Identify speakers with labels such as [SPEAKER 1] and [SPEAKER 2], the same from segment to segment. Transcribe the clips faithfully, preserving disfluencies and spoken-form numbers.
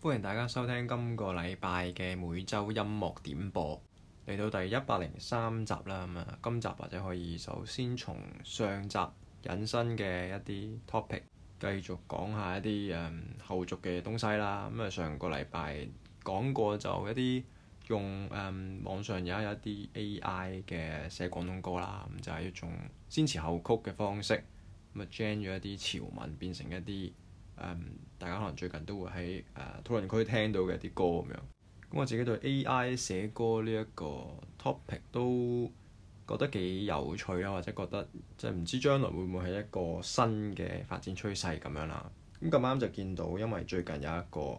[SPEAKER 1] 歡迎大家收聽今個禮拜嘅每週音樂點播，嚟到第一百零三集啦。咁啊，今集或者可以首先從上集引申嘅一啲 topic 繼續講下一啲誒、嗯、後續嘅東西啦。咁啊，上個禮拜講過就一啲用誒、嗯、網上有一啲 A I 嘅寫廣東歌啦，咁就係一種先詞後曲嘅方式，咁啊 gen 咗一啲潮文變成一啲誒、嗯、大家可能最近都會喺誒、呃、討論區聽到嘅一啲歌咁樣。咁我自己對 A I 寫歌呢一個 topic 都覺得幾有趣啦，或者覺得即係唔知將來會唔會係一個新嘅發展趨勢咁樣啦。咁咁啱就見到，因為最近有一個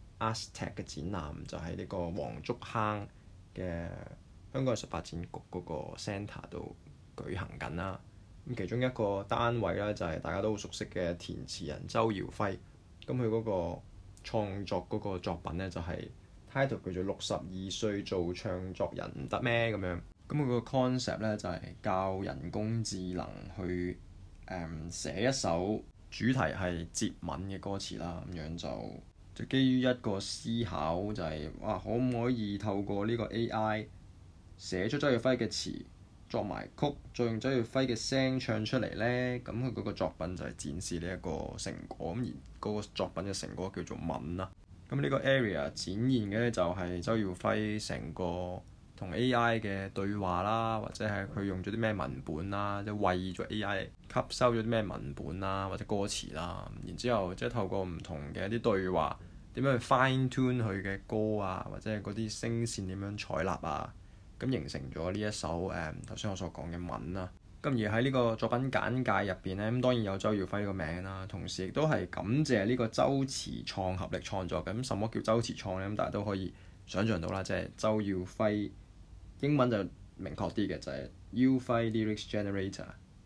[SPEAKER 1] Aztec 嘅展覽，就喺呢個黃竹坑嘅香港藝術發展局嗰個 centre 度舉行緊啦。咁其中一個單位咧就係、是、大家都好熟悉嘅填詞人周耀輝。咁佢嗰個創作嗰個作品咧就係、是、title 叫做六十二歲做唱作人唔得咩咁樣。咁佢個 concept 咧就係、是、教人工智能去誒、嗯、寫一首主題係接吻嘅歌詞啦。咁樣就就基於一個思考，就係、是、哇可唔可以透過呢個 A I 寫出周耀輝嘅詞，作埋曲，再用周耀輝嘅聲唱出嚟呢。咁佢嗰個作品就係展示呢一個成果。咁而嗰個作品嘅成果叫做吻啦。咁呢個 area 展現嘅咧就係周耀輝成個同 A I 嘅對話啦，或者係佢用咗啲咩文本啦，即係為咗 A I 吸收咗啲咩文本啦，或者歌詞啦。然之後即係透過唔同嘅一啲對話，點樣去 fine tune 佢嘅歌啊，或者係嗰啲聲線點樣採納啊。咁形成咗呢一首誒頭先我所講嘅吻啦。咁而喺呢個作品簡介入邊咧，咁當然有周耀輝個名啦，同時亦都係感謝呢個周詞創合力創作嘅。咁什麼叫周詞創咧？咁大家都可以想像到啦，即係周耀輝英文就明確啲嘅，就係 Youfai Lyrics Generator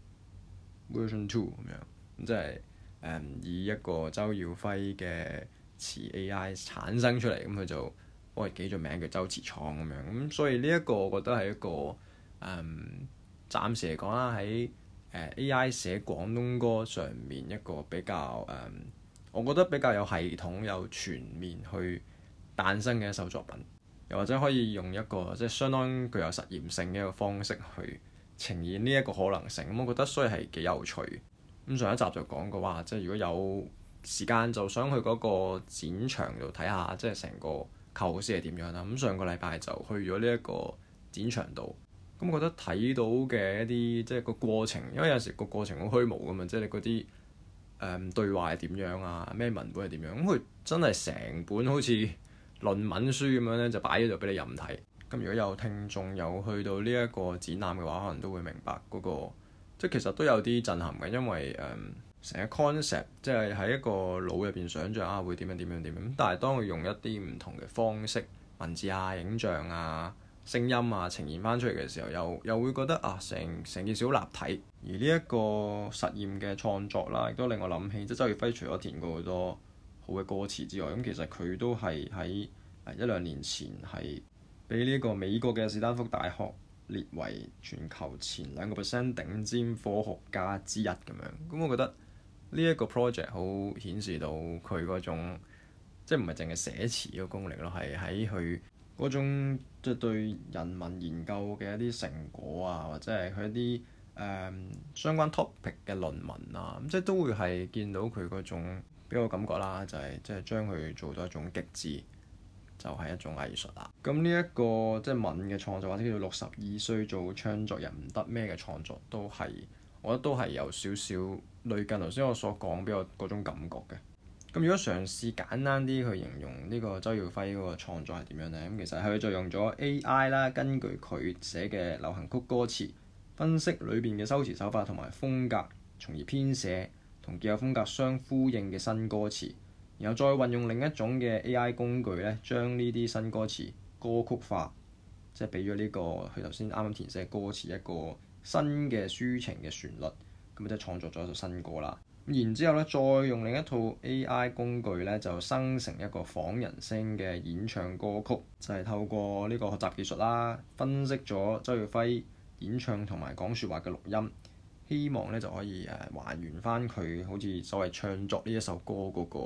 [SPEAKER 1] Version Two 咁樣。咁即係誒以一個周耀輝嘅詞 A I 產生出嚟，咁佢就幫佢起咗名叫周詞創咁樣。咁所以呢一個我覺得係一個誒、嗯、暫時嚟講啦，喺誒 A I 寫廣東歌上面一個比較誒、嗯，我覺得比較有系統、有全面去誕生嘅一首作品，又或者可以用一個即係相當具有實驗性嘅一個方式去呈現呢一個可能性。咁我覺得所以係幾有趣。咁上一集就講過話，即係如果有時間就想去嗰個展場度睇下，即係成個構思係點樣啦。咁上個禮拜就去咗呢一個展場度，咁我覺得睇到嘅一啲即係個過程，因為有時個過程好虛無噶嘛，即係你嗰啲誒對話係點樣啊，咩文本係點樣，咁佢真係成本好似論文書咁樣咧，就擺喺度俾你任睇。咁如果有聽眾有去到呢一個展覽嘅話，可能都會明白嗰、那個即係其實都有啲震撼嘅，因為誒成、嗯、個 concept 即係喺一個腦入邊想像啊會點樣點樣點樣，咁但係當佢用一啲唔同嘅方式，文字啊、影像啊、聲音啊呈現翻出嚟嘅時候，又又會覺得啊成成件事好立體。而呢一個實驗嘅創作啦，亦都令我諗起即係周耀輝除咗填過好多好嘅歌詞之外，咁其實佢都係喺一兩年前係俾呢個美國嘅史丹福大學列為全球前兩個 percent 頂尖科學家之一咁樣。咁我覺得呢一個 project 好顯示到佢嗰種即係唔係淨係寫詞嘅功力咯，係喺佢嗰種即係對人文研究嘅一啲成果啊，或者係佢一啲誒、嗯、相關 topic 嘅論文啊，咁即係都會係見到佢嗰種俾我感覺啦，就係即係將佢做到一種極致，就係一種藝術啦。咁呢一個即係吻嘅創作，或者叫做六十二歲做唱作人唔得咩嘅創作，都係我覺得都係有少少類近頭先我所講俾我嗰種感覺嘅。咁如果嘗試簡單啲去形容呢個周耀輝嗰個創作係點樣呢？咁其實佢就用咗 A I 啦，根據佢寫嘅流行曲歌詞，分析裏邊嘅修辭手法同埋風格，從而編寫同既有風格相呼應嘅新歌詞，然後再運用另一種嘅 A I 工具咧，將呢啲新歌詞歌曲化，即係俾咗呢個佢頭先啱啱填寫嘅歌詞一個新嘅抒情嘅旋律，咁即係創作咗一首新歌啦。然之後咧，再用另一套 A I 工具咧，就生成一個仿人聲嘅演唱歌曲，就係、是、透過呢個學習技術啦，分析咗周耀輝演唱同埋講説話嘅錄音，希望咧就可以誒還原翻佢好似所謂唱作呢一首歌嗰個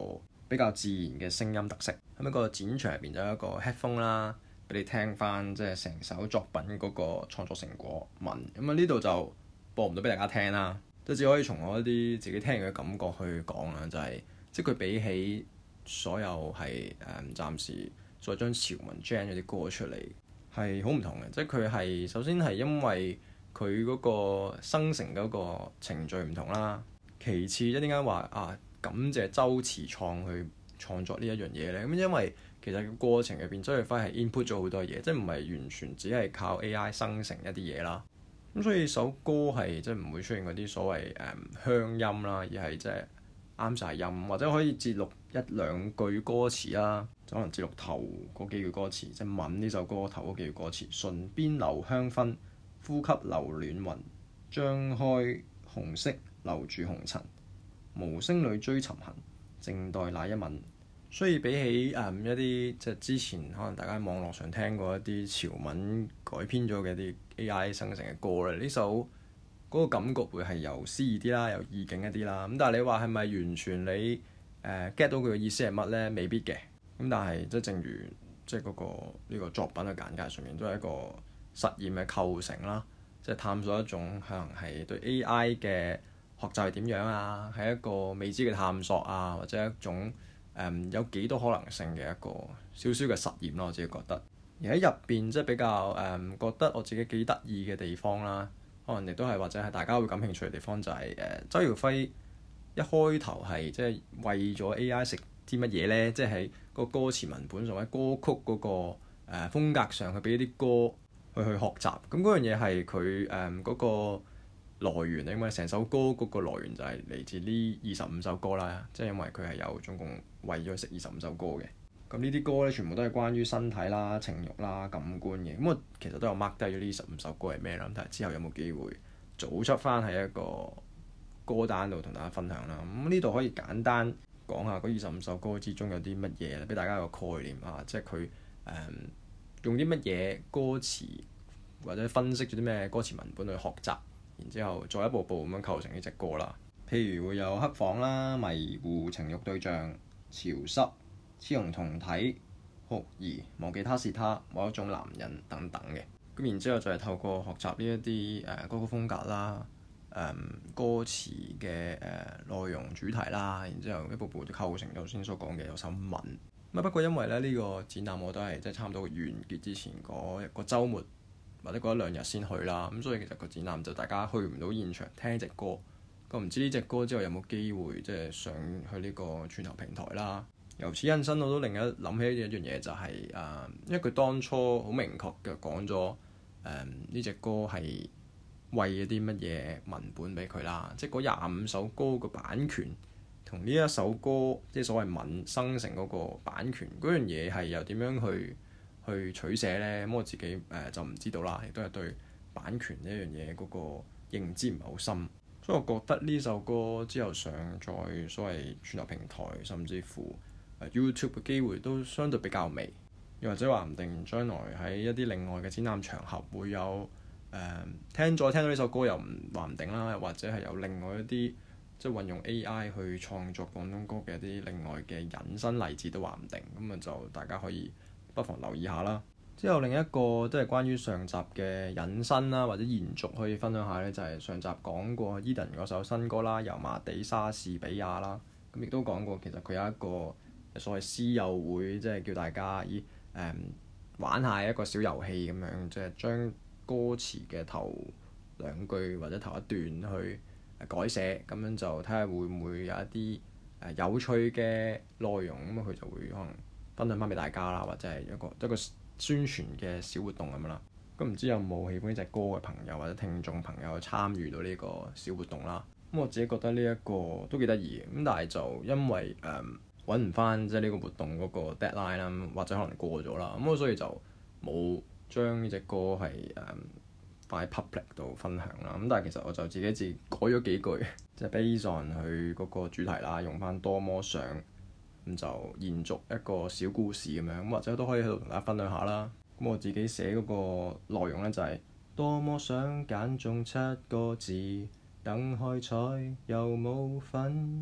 [SPEAKER 1] 比較自然嘅聲音特色。咁一個展場入邊就有一個 headphone 啦，俾你聽翻即係成首作品嗰個創作成果文。咁啊呢度就播唔到俾大家聽啦，即係只可以從我一啲自己聽嘅感覺去講啦，就係、是、即係佢比起所有係誒、嗯、暫時再將潮文 gen 嗰啲歌出嚟係好唔同嘅。即係佢係首先係因為佢嗰個生成嗰個程序唔同啦，其次一點解話啊感謝周慈創去創作呢一樣嘢咧？咁因為其實個過程入邊周耀輝係 input 咗好多嘢，即係唔係完全只係靠 A I 生成一啲嘢啦。咁所以首歌係即係唔會出現嗰啲所謂誒、嗯、鄉音啦，而係即係啱晒音，或者可以節錄一兩句歌詞啦，就可能節錄頭嗰幾句歌詞，即係《吻》呢首歌頭嗰幾句歌詞，唇邊留香薰，呼吸留暖雲，張開紅色留住紅塵，無聲裏追尋痕，靜待那一吻。所以比起誒、嗯、一啲即係之前可能大家喺網絡上聽過一啲潮文改編咗嘅一啲 A I 生成嘅歌咧，呢首嗰、那個感覺會係有詩意啲啦，有意境一啲啦。咁但係你話係咪完全你誒、呃、get 到佢嘅意思係乜咧？未必嘅。咁但係即係正如即係嗰個呢、這個作品嘅簡介上面都係一個實驗嘅構成啦，即係探索一種可能係對 A I 嘅學習係點樣啊，係一個未知嘅探索啊，或者一種誒、嗯、有幾多可能性嘅一個少少嘅實驗咯，我自己覺得。而喺入邊即係比較誒、嗯、覺得我自己幾得意嘅地方啦，可能亦都係或者係大家會感興趣嘅地方就係、是、誒、呃、周耀輝一開頭係即係為咗 A I 食啲乜嘢咧，即係喺個歌詞文本上或者歌曲嗰、那個誒、呃、風格上去俾啲歌去去學習。咁嗰樣嘢係佢誒嗰個來源，因為成首歌嗰個來源就係嚟自呢二十五首歌啦，即係因為佢係有總共為咗食二十五首歌嘅。咁呢啲歌咧全部都係關於身體啦、情慾啦、感官嘅。咁我其實都有 mark 低咗呢十五首歌係咩啦，但係之後有冇機會組出翻喺一個歌單度同大家分享啦。咁呢度可以簡單講下嗰二十五首歌之中有啲乜嘢咧，俾大家一個概念啊，即係佢誒用啲乜嘢歌詞或者分析咗啲咩歌詞文本去學習。然之後再一步步咁樣構成呢隻歌啦，譬如會有黑房啦、迷糊、情慾對象、潮濕、雌雄同體、酷兒、忘記他是他、某一種男人等等嘅。咁然之後就係透過學習呢一啲誒歌曲風格啦、誒、呃、歌詞嘅誒、呃、內容主題啦，然之後一步步就構成頭先所講嘅有首吻。咁啊不過因為咧呢、這個展覽我都係即係差唔多完結之前嗰一個週末，或者嗰一兩日先去啦，咁所以其實個展覽就大家去唔到現場聽隻歌，咁唔知呢隻歌之後有冇機會即係上去呢個串流平台啦。由此引申，我都另一諗起一樣嘢就係、是、誒、呃，因為佢當初好明確嘅講咗誒呢隻歌係為一啲乜嘢文本俾佢啦，即係嗰廿五首歌嘅版權同呢一首歌即係所謂文生成嗰個版權嗰樣嘢係又點樣去去取捨咧？咁我自己誒、呃、就唔知道啦，亦都係對版權呢一樣嘢嗰個認知唔係好深，所以我覺得呢首歌之後上載所謂串流平台，甚至乎、呃、YouTube 嘅機會都相對比較微，又或者話唔定將來喺一啲另外嘅展覽場合會有誒、呃、聽再聽到呢首歌又唔話唔定啦，又或者係有另外一啲即係運用 A I 去創作廣東歌嘅一啲另外嘅引申例子都話唔定，咁啊就大家可以不妨留意下啦。之後另一個都係關於上集嘅引申啦，或者延續可以分享下咧，就係、是、上集講過 Edan 嗰首新歌啦，油麻地莎士比亞啦。咁亦都講過，其實佢有一個所謂詩友會，即係叫大家以誒、嗯、玩下一個小遊戲咁樣，即係將歌詞嘅頭兩句或者頭一段去改寫，咁樣就睇下會唔會有一啲誒有趣嘅內容，咁佢就會可能分享翻俾大家啦，或者係一個一個宣傳嘅小活動咁樣啦。咁唔知有冇喜歡呢隻歌嘅朋友或者聽眾朋友參與到呢個小活動啦？咁我自己覺得呢一個都幾得意嘅，咁但係就因為誒揾唔翻即係呢個活動嗰個 deadline 啦，或者可能過咗啦，咁我所以就冇將呢隻歌係誒放喺 public 度分享啦。咁但係其實我就自己自己改咗幾句，即係 based on 佢嗰個主題啦，用翻多麼想。咁就延續一個小故事咁樣，或者都可以喺度同大家分享下啦。咁我自己寫嗰個內容咧就係、是、多麼想揀中七個字，等開彩又冇份，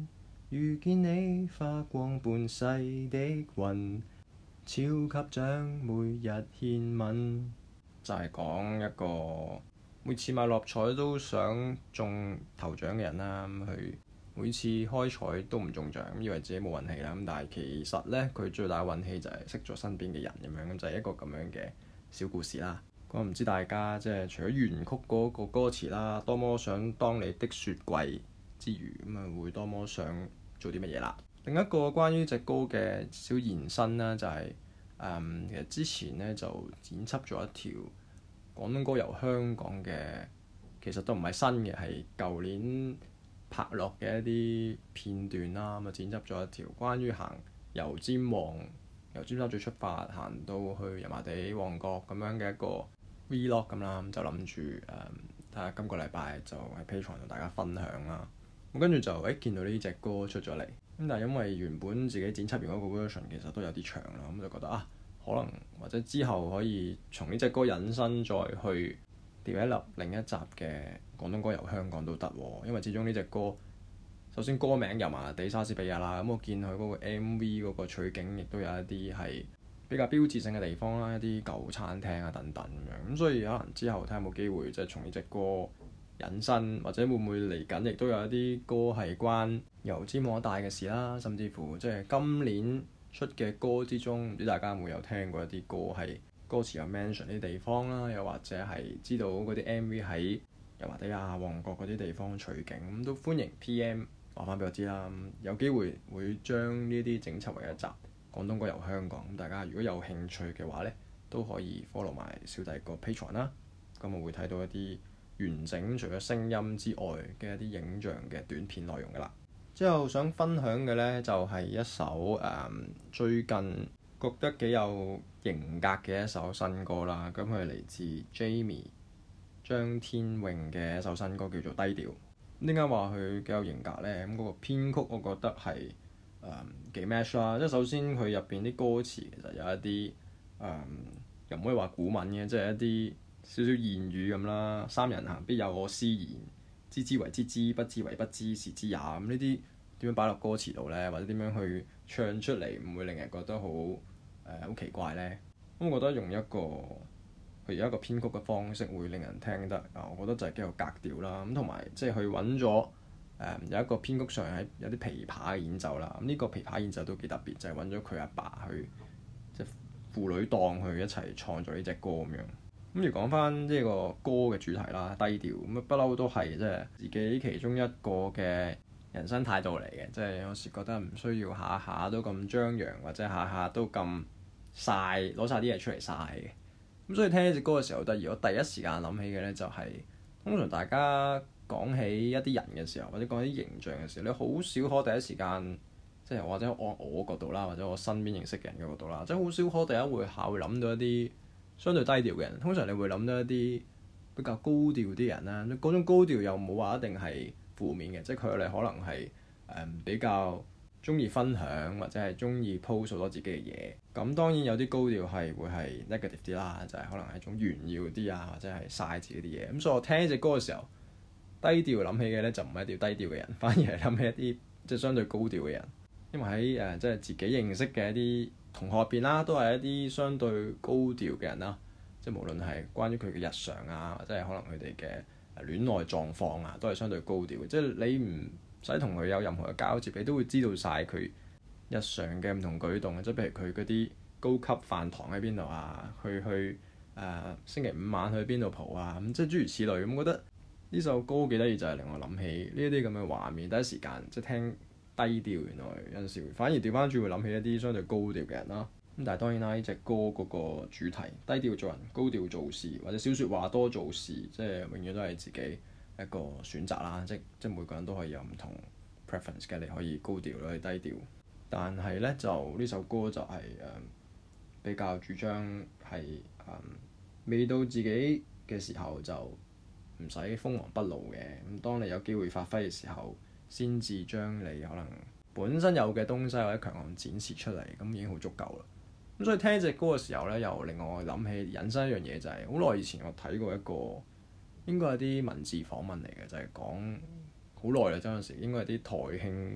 [SPEAKER 1] 遇見你發光半世的雲，超級獎每日獻吻。就係講一個每次買六合彩都想中頭獎嘅人啦，咁佢每次開彩都唔中獎，以為自己冇運氣啦。咁但係其實呢，佢最大嘅運氣就係識咗身邊嘅人咁樣，咁就係一個咁樣嘅小故事啦。咁唔知大家即係除咗原曲嗰個歌詞啦，多麼想當你的雪櫃之餘，咁啊會多麼想做啲乜嘢啦？另一個關於隻歌嘅小延伸啦，就係、是、誒、嗯、其實之前呢就剪輯咗一條廣東歌遊香港嘅，其實都唔係新嘅，係舊年拍落嘅一啲片段啦。咁啊剪輯咗一條關於行由尖旺由尖沙咀出發行到去油麻地旺角咁樣嘅一個 Vlog 咁啦。咁就諗住誒睇下今個禮拜就喺 Patreon 同大家分享啦。咁跟住就誒、欸、見到呢隻歌出咗嚟，咁但係因為原本自己剪輯完嗰個 version 其實都有啲長啦，咁就覺得啊可能或者之後可以從呢隻歌引申再去 develop 另一集嘅廣東歌遊香港都得喎。因為始終呢隻歌首先歌名油麻地莎士比亞啦，咁我見佢嗰個 M V 嗰個取景亦都有一啲係比較標誌性嘅地方啦，一啲舊餐廳啊等等咁樣，咁所以可能之後睇下有冇機會即係從呢隻歌引申，或者會唔會嚟緊亦都有一啲歌係關油尖旺一帶嘅事啦，甚至乎即係今年出嘅歌之中，唔知大家有冇有聽過一啲歌係歌詞有 mention 啲地方啦，又或者係知道嗰啲 M V 喺油麻地啊、旺角嗰啲地方取景，咁都歡迎 P M 話翻俾我知啦。有機會會將呢啲整輯為一集廣東歌遊香港，咁大家如果有興趣嘅話呢，都可以 follow 埋小弟個 Patreon 啦。咁我會睇到一啲完整除咗聲音之外嘅一啲影像嘅短片內容㗎啦。之後想分享嘅呢，就係、是、一首誒、嗯、最近覺得幾有型格嘅一首新歌啦。咁佢係嚟自 Jamie 張天穎嘅一首新歌叫做《低調》。點解話佢幾有型格呢？咁、那、嗰個編曲我覺得係誒、嗯、幾 match 啦。即係首先佢入邊啲歌詞其實有一啲誒、嗯、又唔可以話古文嘅，即係一啲少少言語咁啦。三人行必有我師焉，知之為知之，不知為不知，是知也。咁呢啲點樣擺落歌詞度呢？或者點樣去唱出嚟唔會令人覺得好誒好奇怪呢？咁我覺得用一個佢有一個編曲嘅方式會令人聽得啊，我覺得就係幾有格調啦。咁同埋即係佢揾咗誒有一個編曲上係有啲琵琶嘅演奏啦。咁、這、呢個琵琶演奏都幾特別，就係揾咗佢阿爸去即係父女檔去一齊創作呢隻歌咁樣。咁而講翻呢個歌嘅主題啦，低調咁啊，不嬲都係即係自己其中一個嘅人生態度嚟嘅。即係有時覺得唔需要下下都咁張揚，或者下下都咁晒，攞晒啲嘢出嚟晒嘅。咁所以聽呢隻歌嘅時候，得意我第一時間諗起嘅呢，就係通常大家講起一啲人嘅時候，或者講起啲形象嘅時候，你好少可第一時間即係或者按我角度啦，或者我身邊認識嘅人嘅角度啦，即係好少可第一會下會諗到一啲相對低調嘅人。通常你會諗到一啲比較高調啲人啦，嗰種高調又冇話一定係負面嘅，即係佢哋可能係誒、嗯、比較中意分享，或者係中意 post 好多自己嘅嘢。咁當然有啲高調係會係 negative 啲啦，就係、是、可能係一種炫耀啲啊，或者係晒自己啲嘢。咁所以我聽呢隻歌嘅時候，低調諗起嘅咧就唔係一條低調嘅人，反而係諗起一啲即係相對高調嘅人。因為喺誒、呃、即係自己認識嘅一啲同學入邊啦，都係一啲相對高調嘅人啦。即係無論係關於佢嘅日常啊，或者係可能佢哋嘅戀愛狀況啊，都係相對高調嘅。即係你唔使同佢有任何嘅交接，你都會知道晒佢日常嘅唔同舉動。即係譬如佢嗰啲高級飯堂喺邊度啊，去去誒、呃、星期五晚去邊度蒲啊，咁即係諸如此類。咁覺得呢首歌幾得意，就係令我諗起呢一啲咁嘅畫面。第一時間即係聽低調，原來有陣時反而調翻轉會諗起一啲相對高調嘅人啦。咁但係當然啦，呢隻歌嗰個主題低調做人，高調做事，或者少説話多做事，即係永遠都係自己一個選擇啦。即即每個人都可以有唔同 preference 嘅，你可以高調，可以低調。但係咧就呢首歌就係、是、誒、嗯、比較主張係誒、嗯、未到自己嘅時候就唔使鋒芒不露嘅。咁當你有機會發揮嘅時候，先至將你可能本身有嘅東西或者強項展示出嚟，咁已經好足夠啦。咁所以聽呢隻歌嘅時候咧，又令我諗起引申一樣嘢，就係好耐以前我睇過一個應該係啲文字訪問嚟嘅，就係講好耐啦，嗰陣時應該係啲台慶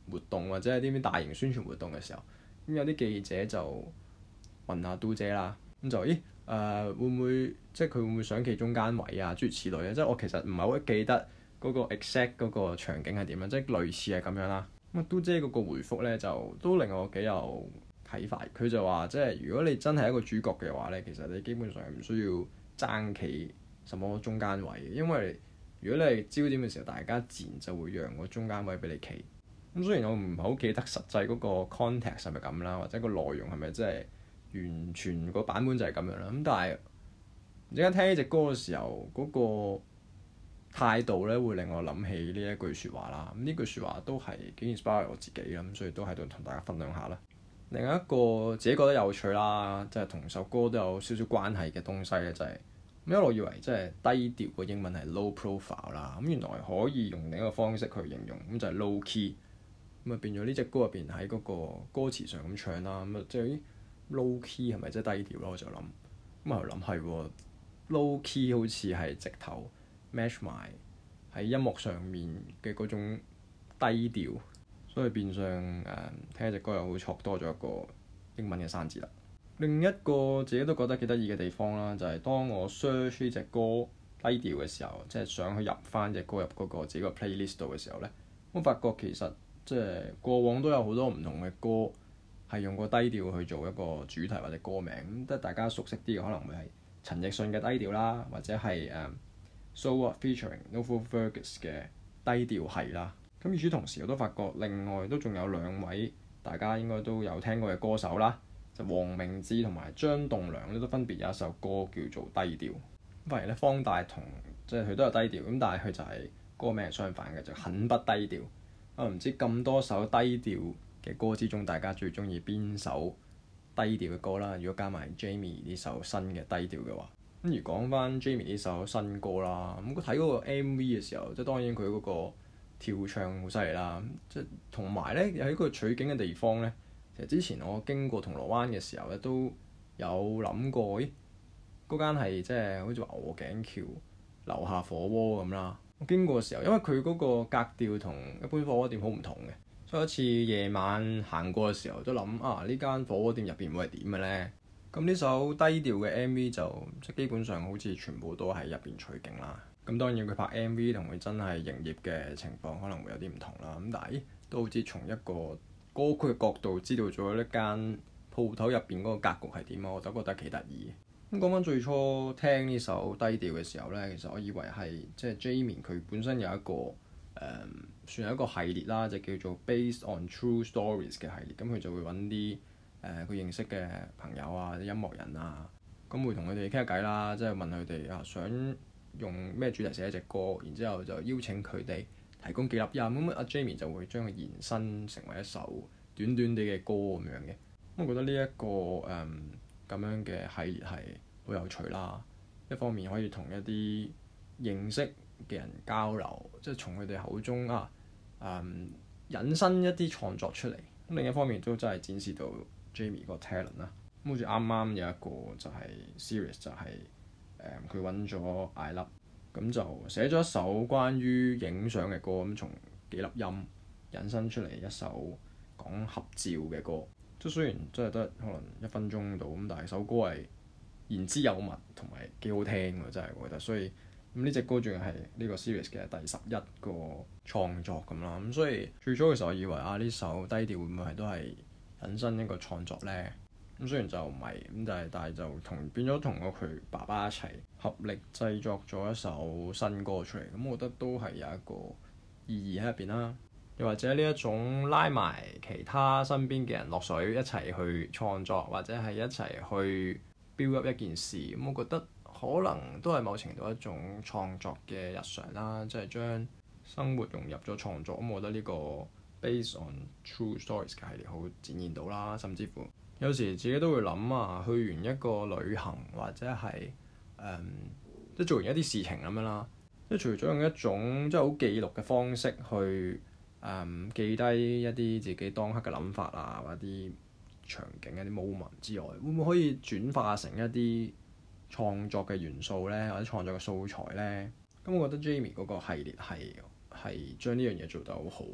[SPEAKER 1] 活動或者係啲咩大型宣傳活動嘅時候，咁有啲記者就問下嘟姐啦，咁就咦誒、呃、會唔會即係佢會唔會想企中間位啊？諸如此類嘅，即係我其實唔係好記得嗰個 exact 嗰個場景係點樣，即係類似係咁樣啦。咁啊嘟姐嗰個回覆咧就都令我幾有啟發。佢就話即係如果你真係一個主角嘅話咧，其實你基本上唔需要爭企什麼中間位，因為如果你係焦點嘅時候，大家自然就會讓個中間位俾你企。咁雖然我唔係好記得實際嗰個 context 係咪咁啦，或者個內容係咪真係完全個版本就係咁樣啦。咁但係而家聽呢隻歌嘅時候，嗰、那個態度咧會令我諗起呢一句説話啦。咁呢句説話都係幾 inspire 我自己啦，咁所以都喺度同大家分享下啦。另一個自己覺得有趣啦，即係同首歌都有少少關係嘅東西咧，就係、是、咁一路以為即係低調個英文係 low profile 啦，咁原來可以用另一個方式去形容，咁就係 low key。咁啊變咗呢隻歌入邊喺嗰個歌詞上咁唱啦，咁啊即係 low key 係咪即係低調咯？我就諗，咁啊諗係喎 low key 好似係直頭 match 埋喺音樂上面嘅嗰種低調，所以變相誒、呃、聽一隻歌又會錯多咗一個英文嘅生字啦。另一個自己都覺得幾得意嘅地方啦，就係、是、當我 search 呢隻歌低調嘅時候，即係想去入翻隻歌入嗰個自己個 playlist 度嘅時候咧，我發覺其實即係過往都有好多唔同嘅歌係用個低調去做一個主題或者歌名，咁即係大家熟悉啲嘅可能會係陳奕迅嘅低調啦，或者係誒、um, So What featuring Novel Fergus 嘅低調係啦。咁與此同時，我都發覺另外都仲有兩位大家應該都有聽過嘅歌手啦，就黃明志同埋張棟梁咧都分別有一首歌叫做低調。咁反而咧方大同即係佢都有低調，咁但係佢就係歌名係相反嘅，就很不低調。我唔知咁多首低調嘅歌之中，大家最中意邊首低調嘅歌啦？如果加埋 Jamie 呢首新嘅低調嘅話，咁而講翻 Jamie 呢首新歌啦，咁佢睇嗰個 M V 嘅時候，即係當然佢嗰個跳唱好犀利啦。即係同埋咧喺個取景嘅地方咧，其實之前我經過銅鑼灣嘅時候咧，都有諗過，咦嗰間係即係好似話鵝頸橋樓下火鍋咁啦。我經過嘅時候，因為佢嗰個格調同一般火鍋店好唔同嘅，所以一次夜晚行過嘅時候都諗啊，呢間火鍋店入邊會係點嘅咧？咁呢首低調嘅 M V 就即基本上好似全部都喺入邊取景啦。咁當然佢拍 M V 同佢真係營業嘅情況可能會有啲唔同啦。咁但係都好似從一個歌曲嘅角度知道咗一間鋪頭入邊嗰個格局係點啊，我都覺得幾得意。咁講翻最初聽呢首低調嘅時候咧，其實我以為係即係 Jamie 佢本身有一個誒、嗯、算係一個系列啦，就叫做 Based on True Stories 嘅系列。咁佢就會揾啲誒佢認識嘅朋友啊、音樂人啊，咁會同佢哋傾下偈啦，即係問佢哋啊想用咩主題寫一隻歌，然之後就邀請佢哋提供幾粒音，咁阿 Jamie 就會將佢延伸成為一首短短地嘅歌咁樣嘅。咁我覺得呢、這、一個誒咁、嗯、樣嘅系列係好有趣啦，一方面可以同一啲認識嘅人交流，即係從佢哋口中啊誒、嗯、引申一啲創作出嚟。咁另一方面都真係展示到 Jamie 個 talent 啦。咁好似啱啱有一個就係 Series 就係誒佢揾咗艾粒，咁就寫咗一首關於影相嘅歌，咁從幾粒音引申出嚟一首講合照嘅歌。即係雖然真係得可能一分鐘到咁，但係首歌係言之有物同埋幾好聽喎，真係我覺得。所以咁呢隻歌仲係呢個 series 嘅第十一個創作咁啦。咁所以最初嘅時候我以為啊呢首低調會唔會係都係引申一個創作咧？咁雖然就唔係咁，但係但係就同變咗同我佢爸爸一齊合力製作咗一首新歌出嚟。咁我覺得都係有一個意義喺入邊啦。又或者呢一種拉埋其他身邊嘅人落水一齊去創作，或者係一齊去 build up 一件事，咁我覺得可能都係某程度一種創作嘅日常啦，即係將生活融入咗創作。咁我覺得呢個 based on true stories 嘅系列好展現到啦。甚至乎有時自己都會諗啊，去完一個旅行或者係誒、嗯、即係做完一啲事情咁樣啦，即係除咗用一種即係好記錄嘅方式去誒、um, 記低一啲自己當刻嘅諗法啊，或者啲場景一啲 moment 之外，會唔會可以轉化成一啲創作嘅元素咧，或者創作嘅素材咧？咁我覺得 Jamie 嗰個系列係係將呢樣嘢做得好好啦。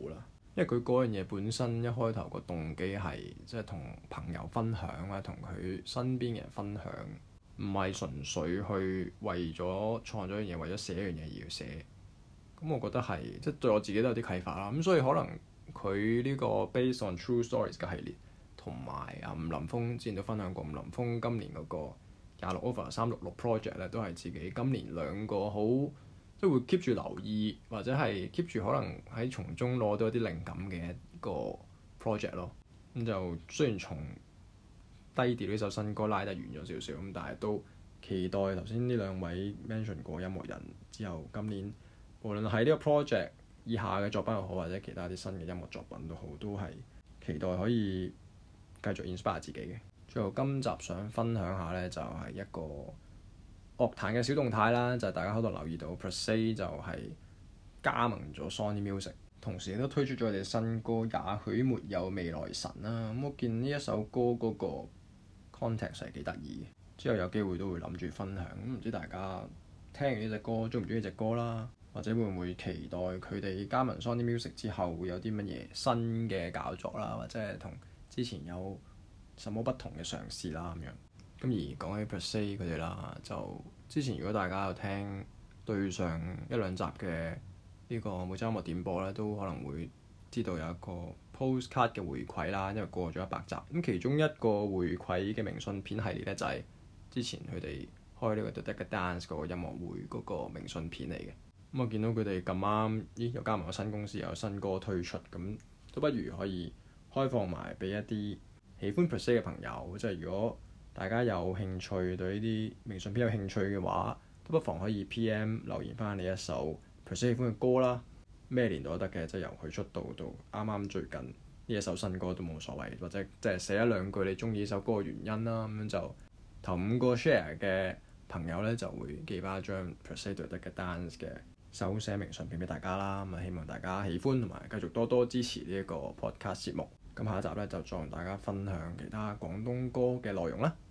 [SPEAKER 1] 因為佢嗰樣嘢本身一開頭個動機係即係同朋友分享啊，同佢身邊嘅人分享，唔係純粹去為咗創作一樣嘢，為咗寫一樣嘢而要寫。咁我覺得係即係對我自己都有啲啟發啦。咁所以可能佢呢個 Based on True Stories 嘅系列，同埋啊吳林峰之前都分享過，吳林峰今年嗰個廿六 over 三六六 project 咧，都係自己今年兩個好即係會 keep 住留意，或者係 keep 住可能喺從中攞到一啲靈感嘅一個 project 咯。咁就雖然從低調呢首新歌拉得遠咗少少，咁但係都期待頭先呢兩位 mention 過音樂人之後，今年無論喺呢個 project 以下嘅作品又好，或者其他啲新嘅音樂作品都好，都係期待可以繼續 inspire 自己嘅。最後今集想分享下呢，就係一個樂壇嘅小動態啦，就係、是、大家喺度留意到 per se 就係加盟咗 Sony Music， 同時亦都推出咗佢哋新歌也許沒有未來神啦。咁我見呢一首歌嗰個 context 係幾得意嘅，之後有機會都會諗住分享。咁唔知大家聽完呢隻歌鍾唔鍾意隻歌啦，或者會唔會期待佢哋加盟 Sony Music 之後會有啲乜嘢新嘅搞作啦，或者係同之前有什麼不同嘅嘗試啦咁樣。咁而講起 per se 佢哋啦，就之前如果大家有聽對上一兩集嘅呢個每週音樂點播咧，都可能會知道有一個 postcard 嘅回饋啦，因為過咗一百集。咁其中一個回饋嘅明信片系列咧，就係、是、之前佢哋開呢個 The Decade Dance 嗰個音樂會嗰個明信片嚟嘅。咁我見到佢哋咁啱，咦又加埋個新公司，又有新歌推出，咁都不如可以開放埋俾一啲喜歡 per se 嘅朋友，即係如果大家有興趣對呢啲明信片有興趣嘅話，都不妨可以 P M 留言翻你一首 per se 喜歡嘅歌啦，咩年代都得嘅，即係由佢出道到啱啱最近呢一首新歌都冇所謂，或者即係寫一兩句你中意呢首歌嘅原因啦，咁樣就頭五個 share 嘅朋友咧就會寄翻一張 per se 對得嘅 dance 嘅手寫明信片俾大家啦。咁啊希望大家喜歡同埋繼續多多支持呢一個 podcast 節目。咁下一集咧就再同大家分享其他廣東歌嘅內容啦。